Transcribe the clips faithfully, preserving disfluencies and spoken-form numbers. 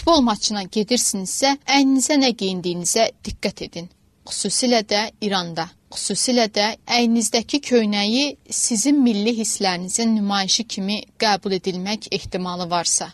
Futbol maçına gedirsinizsə, əyninizə nə geyindiyinizə diqqət edin. Xüsusilə də İranda. Xüsusilə də əyninizdəki köynəyi sizin milli hisslərinizin nümayişi kimi qəbul edilmək ehtimalı varsa.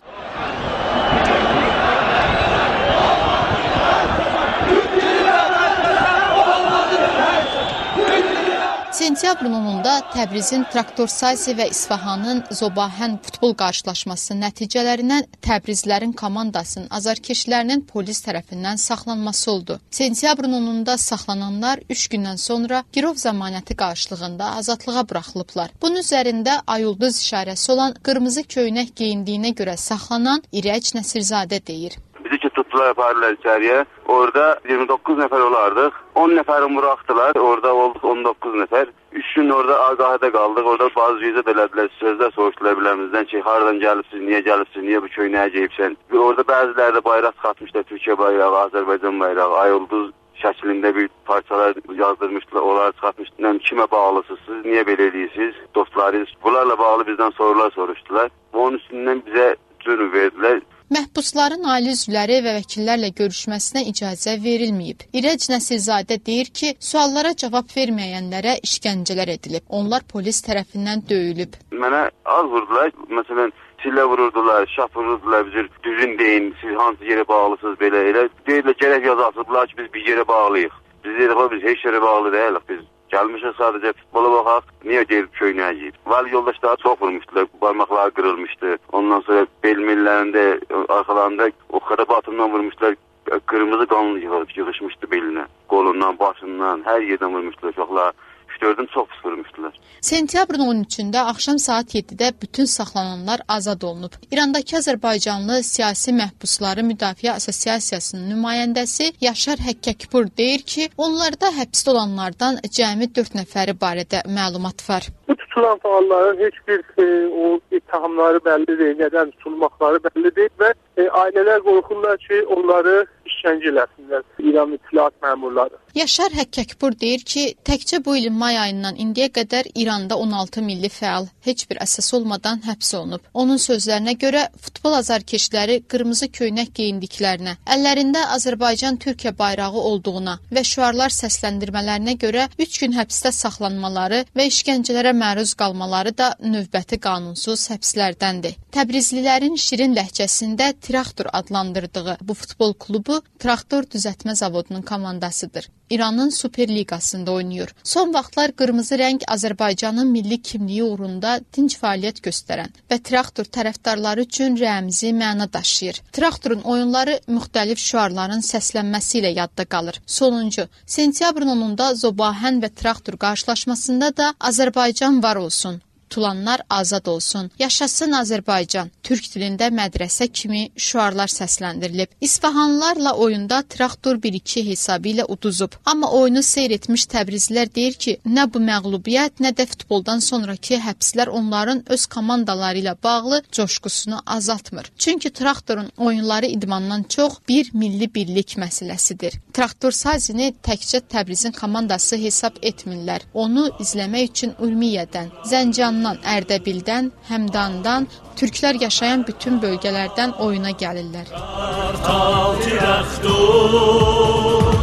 Sentyabrın onunda Təbrizin Traktorsazi və İsfahanın Zobahən futbol qarşılaşması nəticələrindən Təbrizlərin komandasının azarkeşlərinin polis tərəfindən saxlanması oldu. Sentyabrın onunda saxlananlar üç gündən sonra girov zəmanəti qarşılığında azadlığa buraxılıblar. Bunun üzərində ayulduz işarəsi olan qırmızı köynək geyindiyinə görə saxlanan İrəc Nəsirzadə deyir. Bizi ki tutdular, apardılar içəriyə. Orada iyirmi doqquz nəfər olardıq. on nəfərin buraxdılar. Orada olduq on doqquz nəfər. üç gün orada agahədə qaldıq. Orada bazı yüzə belədilər, sözlər soruşdular biləmizdən ki, hardan gəlibsiz, niyə gəlibsiz, niyə bu köyünəyə geyibsən. Orada bəziləri də bayraq çıxartmışlar, Türkiyə bayrağı, Azərbaycan bayrağı, ayulduz şəklində bir parçalar yazdırmışdılar, onları çıxartmışdılar. Kimə bağlısınız, siz niyə belə edirsiniz, dostlarınız? Bunlarla bağlı bizdən sorular soruşdular. Onun üstündən bizə cürüm verdilər. Məhbusların ailə üzvləri və vəkillərlə görüşməsinə icazə verilməyib. İrəc Nəsirzadə deyir ki, suallara cavab verməyənlərə işgəncələr edilib. Onlar polis tərəfindən döyülüb. Mənə az vurdular. Məsələn, sillə vururdular, şap vururdular, bir düzün deyin, siz hansı yerə bağlısınız belə elə. Deyirlər, gərək yazasıdırlar ki, biz bir yerə bağlıyıq. Biz deyirik, biz heç yerə bağlı deyilik, biz gəlmişik sadəcə futbola baxaq, niyə gelib köynəyə geyib. Vəli yoldaşları çox vurmuşdular, barmaqları qırılmışdı. Ondan sonra belmirlərində, arxalarında o xara batından vurmuşdular, qırmızı qanlı yığışmışdı belinə, qolundan, başından, hər yerdən vurmuşdular uşaqlar. Gördüm, çox pis vurmuşdular. Sentyabrın on üçündə axşam saat yeddidə bütün saxlananlar azad olunub. İrandakı Azərbaycanlı siyasi məhbusları Müdafiə Assosiasiyasının nümayəndəsi Yaşar Həkkəkpur deyir ki, onlarda həbsdə olanlardan cəmi dörd nəfəri barədə məlumat var. Bu tutulan fəalların heç bir e, o ittihamları bəlli deyil, nədən tutulmaqları bəlli deyil və e, ailələr qorxurlar ki, onları işgəncə eləsinlər, İran İttihat məmurları. Yaşar Həkkəkpur deyir ki, təkcə bu ilin may ayından indiyə qədər İranda on altı milli fəal heç bir əsas olmadan həbs olunub. Onun sözlərinə görə futbol azarkeşləri qırmızı köynək geyindiklərinə, əllərində Azərbaycan-Türkiyə bayrağı olduğuna və şüarlar səsləndirmələrinə görə üç gün həbsdə saxlanmaları və işgəncələrə məruz qalmaları da növbəti qanunsuz həbslərdəndir. Təbrizlilərin şirin ləhcəsində Traktor adlandırdığı bu futbol klubu Traktor düzəltmə zavodunun komandasıdır. İranın Superliqasında oynayır. Son vaxtlar qırmızı rəng Azərbaycanın milli kimliyi uğrunda dinc fəaliyyət göstərən və Traktor tərəfdarları üçün rəmzi məna daşıyır. Traktorun oyunları müxtəlif şüarların səslənməsi ilə yadda qalır. Sonuncu, sentyabrın onunda Zobahən və Traktor qarşılaşmasında da Azərbaycan var olsun. Tutulanlar azad olsun. Yaşasın Azərbaycan. Türk dilində mədrəsə kimi şüarlar səsləndirilib. İsfahanlılarla oyunda Traktor bir iki hesabı ilə uduzub. Amma oyunu seyr etmiş Təbrizlilər deyir ki, nə bu məğlubiyyət, nə də futboldan sonraki həbslər onların öz komandaları ilə bağlı coşqusunu azaltmır. Çünki Traktorun oyunları idmandan çox bir milli birlik məsələsidir. Traktorsazini təkcə Təbrizin komandası hesab etmirlər. Onu izləmək üçün Ürmiyədən, Zəncandan, Ərdəbildən, Həmdandan, türklər yaşayan bütün bölgələrdən oyuna gəlirlər.